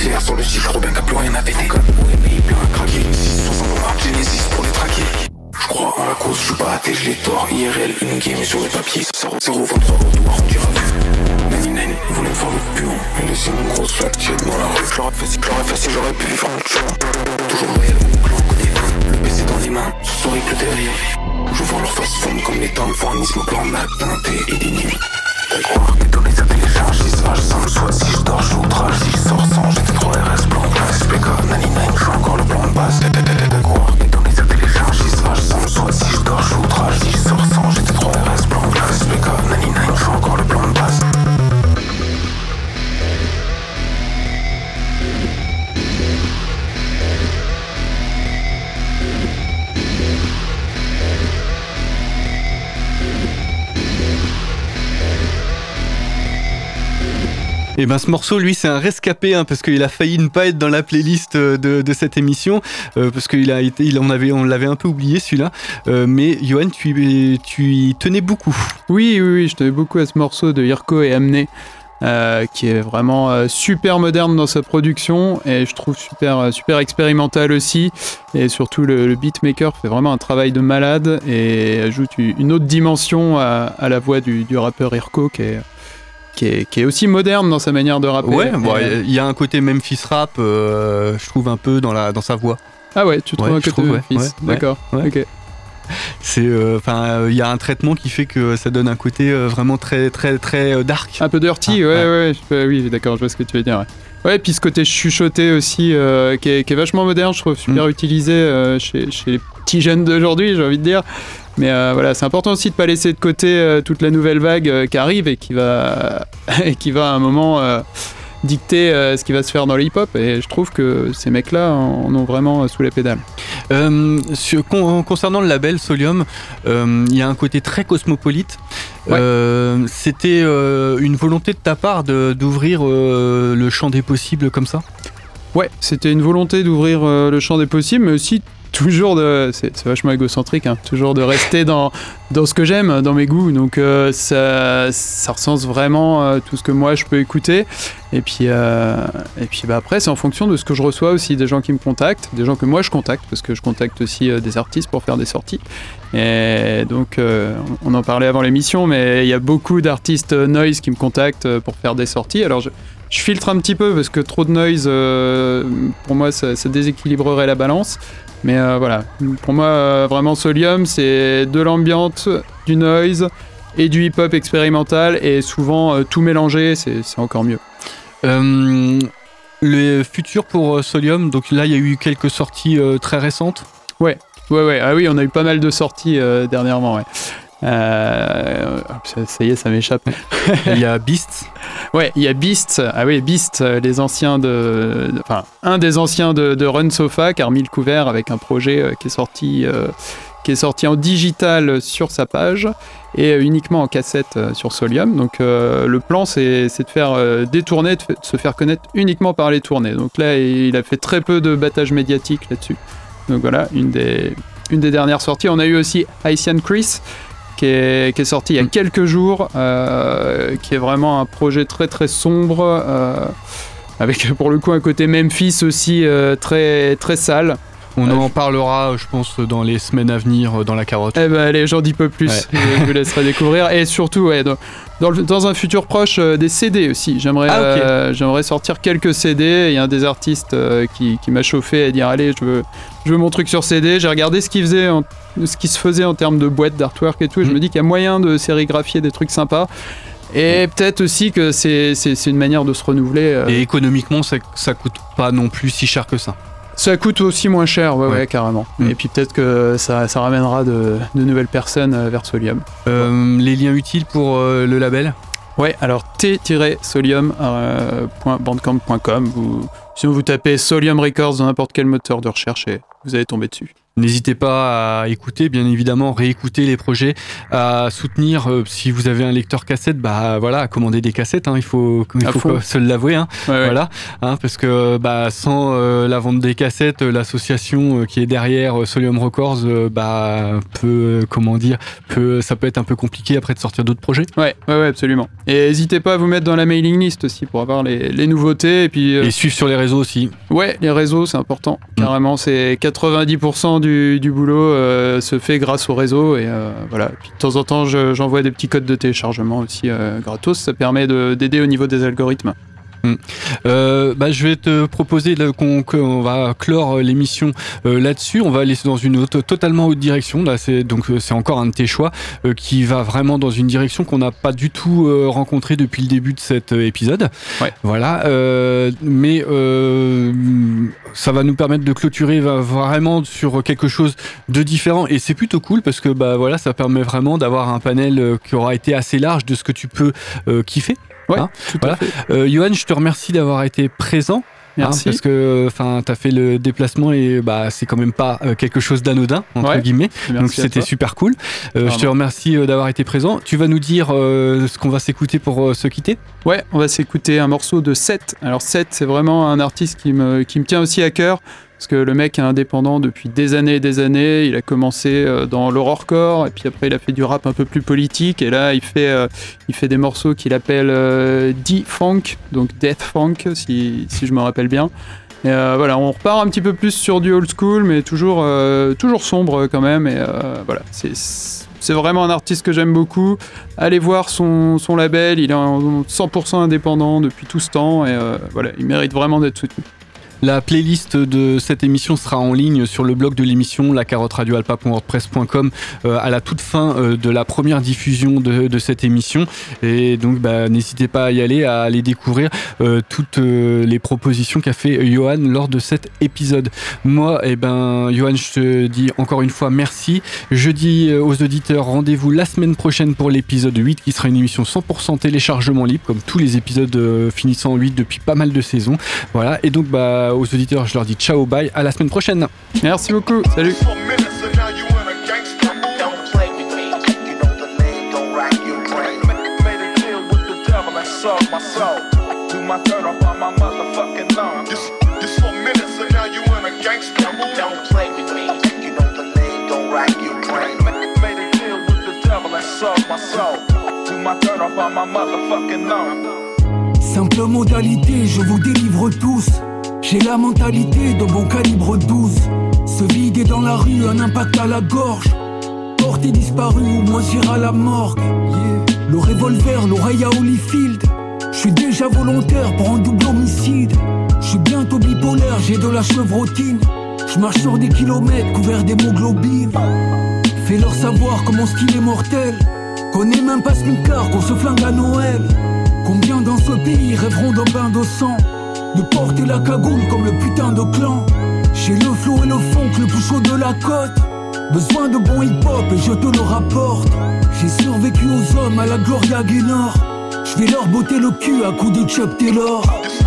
Speaker 21: CR sur le chiffre, Robin qui a plus rien à péter. Comme oui, mais il plein à craquer. 660 dollars, Genesis pour les traquer. Je crois en la cause, je suis pas athée, je l'ai tort. IRL, in game sur le papier. 0, 23 retours, on dira vu. Nani, ils voulaient me faire le puant. Mais laissez mon gros flag check dans la rue. J'aurais fait si j'aurais pu vivre en tuant. Toujours loyal, mon clan connaît l'un. Le PC dans les mains, ce soir il pleut derrière. Je vois leur face fondre comme les temps de fournisme au plan matin, et des nuits. T'as croire que données ça télécharge, si ça je sens soit si je dors, je outrage, si je sors sans, j'étais trop RS blanc, SPK, Nani, je joue encore le plan de base. T'as croire que données ça télécharge, si ça je sens soit si je dors, je outrage, si je sors sans, j'étais trop RS blanc, SPK, Nani, je joue encore le plan de base.
Speaker 6: Et ben ce morceau, lui, c'est un rescapé, hein, parce qu'il a failli ne pas être dans la playlist de cette émission, parce on l'avait un peu oublié celui-là. Mais Yoann, tu y tenais beaucoup.
Speaker 3: Oui, je tenais beaucoup à ce morceau de Irko et Amné, qui est vraiment super moderne dans sa production et je trouve super expérimental aussi. Et surtout, le beatmaker fait vraiment un travail de malade et ajoute une autre dimension à la voix du rappeur Irko qui est aussi moderne dans sa manière de rapper.
Speaker 6: Ouais, il y a un côté Memphis rap, je trouve un peu dans sa voix.
Speaker 3: Ah ouais, tu trouves un côté Memphis, d'accord,
Speaker 6: ouais. Ok. C'est, il y a un traitement qui fait que ça donne un côté vraiment très dark.
Speaker 3: Un peu dirty, oui, d'accord, je vois ce que tu veux dire. Ouais, puis ce côté chuchoté aussi, qui est vachement moderne, je trouve super utilisé chez les petits jeunes d'aujourd'hui, j'ai envie de dire. Mais voilà, c'est important aussi de pas laisser de côté toute la nouvelle vague qui arrive et qui va à un moment dicter ce qui va se faire dans le hip-hop. Et je trouve que ces mecs-là en ont vraiment sous les pédales.
Speaker 6: Concernant le label Solium, il y a un côté très cosmopolite. Ouais. C'était une volonté de ta part d'ouvrir le champ des possibles comme ça ?
Speaker 3: Ouais, c'était une volonté d'ouvrir le champ des possibles, mais aussi toujours c'est vachement égocentrique, hein, toujours de rester dans ce que j'aime, dans mes goûts. Donc ça recense vraiment tout ce que moi je peux écouter. Et puis après, c'est en fonction de ce que je reçois aussi, des gens qui me contactent, des gens que moi je contacte, parce que je contacte aussi des artistes pour faire des sorties. Et donc, on en parlait avant l'émission, mais il y a beaucoup d'artistes noise qui me contactent pour faire des sorties. Alors je filtre un petit peu parce que trop de noise, pour moi, ça déséquilibrerait la balance. Mais voilà, pour moi, vraiment Solium, c'est de l'ambiance, du noise et du hip-hop expérimental, et souvent tout mélangé, c'est encore mieux.
Speaker 6: Le futur pour Solium, donc là, il y a eu quelques sorties très récentes.
Speaker 3: Ouais. Ah oui, on a eu pas mal de sorties dernièrement, ouais. Ça y est, ça m'échappe.
Speaker 6: Il y a Beast.
Speaker 3: Ouais, il y a Beast. Ah oui, Beast, les anciens un des anciens de Run Sofa, qui a remis le couvert avec un projet qui est sorti en digital sur sa page et uniquement en cassette sur Solium. Donc le plan, c'est de faire des tournées, de se faire connaître uniquement par les tournées. Donc là, il a fait très peu de battage médiatique là-dessus. Donc voilà, une des dernières sorties. On a eu aussi Haitian Chris, qui est sorti il y a quelques jours, qui est vraiment un projet très très sombre, avec pour le coup un côté Memphis aussi très très sale.
Speaker 6: On en parlera, je pense, dans les semaines à venir dans la carotte.
Speaker 3: Eh ben allez, j'en dis pas plus, ouais. Je vous laisserai découvrir. Et surtout, ouais, dans un futur proche, des CD aussi. J'aimerais sortir quelques CD. Il y a un des artistes qui m'a chauffé à dire allez, je veux mon truc sur CD. J'ai regardé ce qui se faisait en termes de boîtes, d'artwork et tout. Et je me dis qu'il y a moyen de sérigraphier des trucs sympas. Et peut-être aussi que c'est une manière de se renouveler.
Speaker 6: Et économiquement, ça coûte pas non plus si cher que ça.
Speaker 3: Ça coûte aussi moins cher, ouais, carrément. Et puis peut-être que ça ramènera de nouvelles personnes vers Solium.
Speaker 6: Les liens utiles pour le label ?
Speaker 3: Ouais, alors t-solium.bandcamp.com, sinon vous tapez Solium Records dans n'importe quel moteur de recherche et vous allez tomber dessus.
Speaker 6: N'hésitez pas à écouter, bien évidemment, réécouter les projets, à soutenir. Si vous avez un lecteur cassette, bah voilà, à commander des cassettes. Il faut se l'avouer. Voilà, parce que sans la vente des cassettes, l'association qui est derrière Solium Records, ça peut être un peu compliqué après de sortir d'autres projets.
Speaker 3: Ouais, absolument. Et n'hésitez pas à vous mettre dans la mailing list aussi pour avoir les nouveautés et
Speaker 6: suivre sur les réseaux aussi.
Speaker 3: Ouais, les réseaux c'est important. Carrément, c'est 90% du boulot se fait grâce au réseau et voilà. Puis de temps en temps, j'envoie des petits codes de téléchargement aussi gratos. Ça permet d'aider au niveau des algorithmes.
Speaker 6: Je vais te proposer qu'on va clore l'émission là-dessus. On va aller dans une totalement autre direction. Là, c'est encore un de tes choix qui va vraiment dans une direction qu'on n'a pas du tout rencontrée depuis le début de cet épisode.
Speaker 3: Ouais.
Speaker 6: Voilà, mais ça va nous permettre de clôturer vraiment sur quelque chose de différent et c'est plutôt cool parce que voilà, ça permet vraiment d'avoir un panel qui aura été assez large de ce que tu peux kiffer.
Speaker 3: Ouais, tout à fait.
Speaker 6: Johan, je te remercie d'avoir été présent.
Speaker 3: Merci.
Speaker 6: Parce que t'as fait le déplacement et c'est quand même pas quelque chose d'anodin entre guillemets. Donc c'était super cool. Je te remercie d'avoir été présent. Tu vas nous dire ce qu'on va s'écouter pour se quitter.
Speaker 3: Ouais, on va s'écouter un morceau de Seth. Alors Seth, c'est vraiment un artiste qui me tient aussi à cœur. Parce que le mec est indépendant depuis des années et des années. Il a commencé dans l'horrorcore et puis après il a fait du rap un peu plus politique. Et là il fait des morceaux qu'il appelle D-Funk, donc Death Funk si je me rappelle bien. Et voilà, on repart un petit peu plus sur du old school, mais toujours sombre quand même. Et voilà, c'est vraiment un artiste que j'aime beaucoup. Allez voir son label, il est en 100% indépendant depuis tout ce temps et voilà, il mérite vraiment d'être soutenu.
Speaker 6: La playlist de cette émission sera en ligne sur le blog de l'émission, lacarotteradioalpa.wordpress.com à la toute fin de la première diffusion de cette émission. Et donc, n'hésitez pas à y aller, à aller découvrir toutes les propositions qu'a fait Johan lors de cet épisode. Moi, Johan, je te dis encore une fois merci. Je dis aux auditeurs, rendez-vous la semaine prochaine pour l'épisode 8 qui sera une émission 100% téléchargement libre, comme tous les épisodes finissant en 8 depuis pas mal de saisons. Voilà, et donc, aux auditeurs, je leur dis ciao, bye, à la semaine prochaine.
Speaker 3: Merci beaucoup, salut.
Speaker 9: Simple modalité, je vous délivre tous. J'ai la mentalité de bon calibre 12. Se vider dans la rue, un impact à la gorge. Porté disparu ou moisir à la morgue. Le revolver, l'oreille à Holyfield. Je suis déjà volontaire pour un double homicide. Je suis bientôt bipolaire, j'ai de la chevrotine. Je marche sur des kilomètres couverts d'hémoglobine. Fais-leur savoir que mon style est mortel. Connais même pas ce micard qu'on se flingue à Noël. Combien dans ce pays rêveront d'un bain de sang? De porter la cagoule comme le putain de clan. J'ai le flow et le funk le plus chaud de la côte. Besoin de bon hip-hop et je te le rapporte. J'ai survécu aux hommes à la Gloria Gaynor. Je vais leur botter le cul à coups de Chuck Taylor.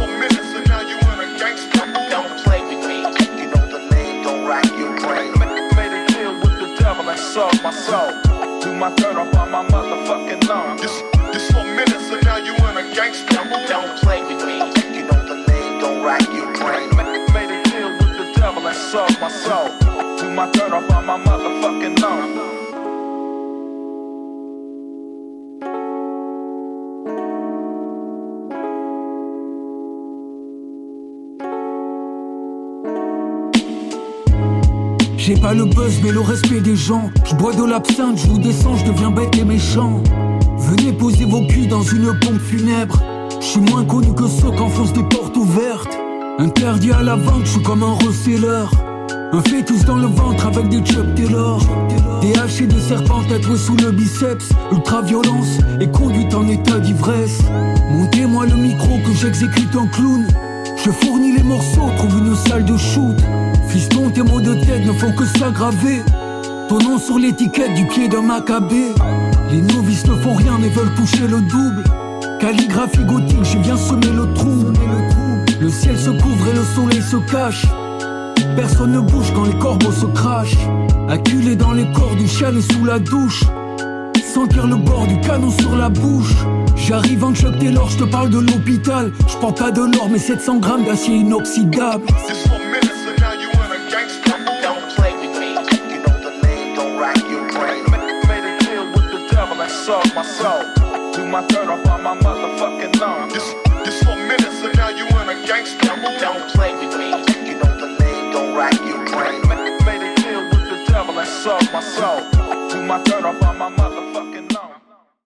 Speaker 9: J'ai pas le buzz mais le respect des gens. Je bois de l'absinthe, je vous descends, je deviens bête et méchant. Venez poser vos culs dans une pompe funèbre. Je suis moins connu que ceux qu'enfoncent des portes ouvertes. Interdit à la vente, je suis comme un receleur. Un fœtus dans le ventre avec des Chuck Taylor. Des haches et des serpents tatoués sous le biceps. Ultra-violence et conduite en état d'ivresse. Montez-moi le micro que j'exécute en clown. Je fournis les morceaux, trouve une salle de shoot. Fiston, tes mots de tête ne font que s'aggraver. Ton nom sur l'étiquette du pied d'un macabé. Les novices ne font rien mais veulent toucher le double. Calligraphie gothique, je viens semer le trou. Le ciel se couvre et le soleil se cache. Personne ne bouge quand les corbeaux se crachent. Acculé dans les corps du chien et sous la douche. Sentir le bord du canon sur la bouche. J'arrive en Chuck Taylor, je te parle de l'hôpital. Je prends pas de l'or mais 700 grammes d'acier inoxydable.
Speaker 1: My third off on my